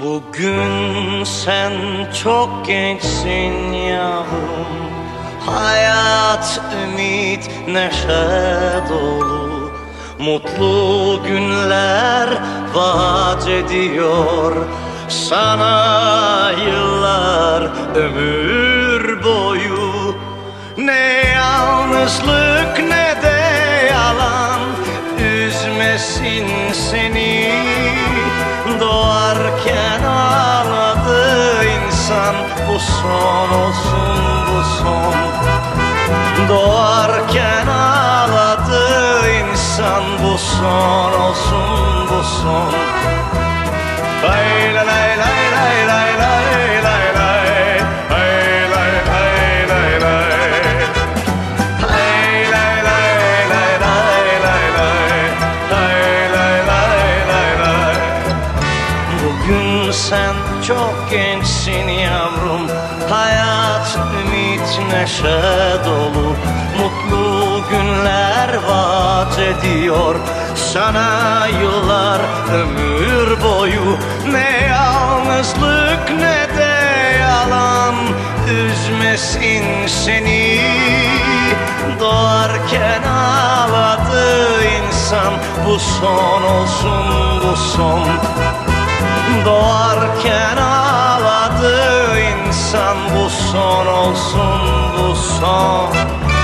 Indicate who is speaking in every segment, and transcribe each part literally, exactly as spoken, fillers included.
Speaker 1: Bugün sen çok gençsin yavrum. Hayat, ümit, neşe dolu. Mutlu günler vaat ediyor sana yıllar, ömür boyu. Ne yalnızlık ne de yalan üzmesin seni. Doğarken ağladı insan, bu son olsun, bu son. Doğarken ağladı insan, bu son olsun, bu son. Lay lay lay lay lay lay lay lay. Bugün sen çok gençsin yavrum. Hayat, ümit, neşe dolu. Mutlu günler vaat ediyor sana yıllar, ömür boyu. Ne yalnızlık ne de yalan üzmesin seni. Doğarken ağladı insan, bu son olsun, bu son. Doğarken ağladı insan, bu son olsun, bu son.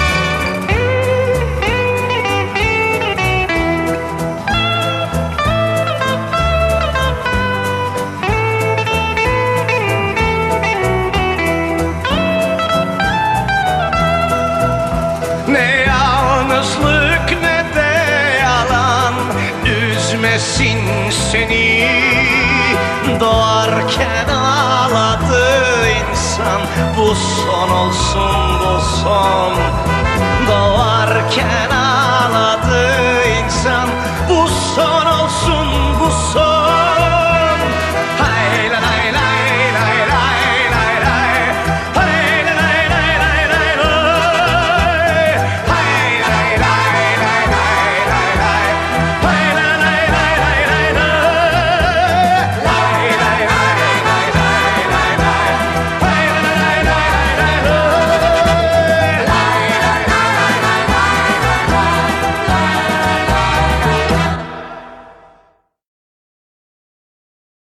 Speaker 1: Ne yalnızlık ne de yalan üzmesin seni. Doğarken ağladı insan, bu son olsun, bu son. Doğarken